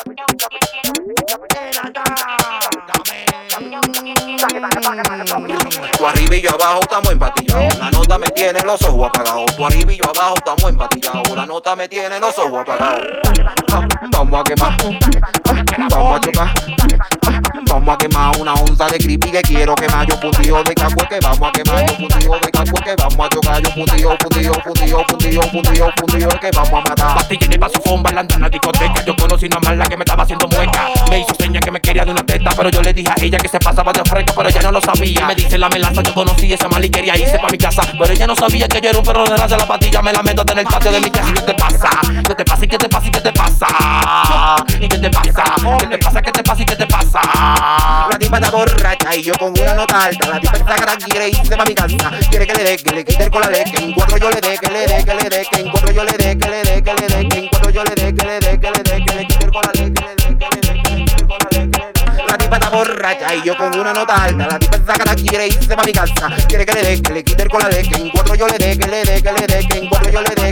Tú arriba y yo abajo estamos empatillados. La nota me tiene los ojos apagados. Tú arriba y yo abajo estamos empatillados. La nota me tiene los ojos apagados. Vamos a quemar, vamos a chocar. Vamos a quemar una onza de creepy que quiero quemar. Yo fundido de cacue que vamos a quemar. Yo fundido de cacue que vamos a chocar. Yo fundido que vamos a matar. Pastilla y pasofón bailando en la discoteca. Yo conocí una mala que me estaba haciendo mueca. Me hizo señas que me quería de una teta, pero yo le dije a ella que se pasaba de fresca, pero ella no lo sabía. Me dice la melaza, yo conocí esa mal y quería irse pa' mi casa, pero ella no sabía que yo era un perro de raza. La pastilla me la meto en el patio de mi casa. ¿Y qué te pasa? ¿Qué te pasa? ¿Y qué te pasa? ¿Y qué te pasa? ¿Y qué te pasa? ¿Qué te pasa? ¿Qué te pasa? ¿Y qué te pasa? La tipa está borracha y yo con una nota alta. La tipa exagera quiere irse pa' mi casa. Quiere que le dé, que le quite el colalé. Que en cuatro yo le dé, que le dé, que le dé. Que en cuatro yo le dé, que le dé, que le dé. Que en cuatro yo le dé, que le dé, que le dé. Que le quite el colalé, que le dé, que le dé, que le quite el colalé, que le dé. La tipa está borracha y yo con una nota alta. La tipa exagera quiere irse pa' mi casa. Quiere que le dé, que le quite el colalé. Que en cuatro yo le dé, que le dé, que le dé. Que en cuatro yo le dé,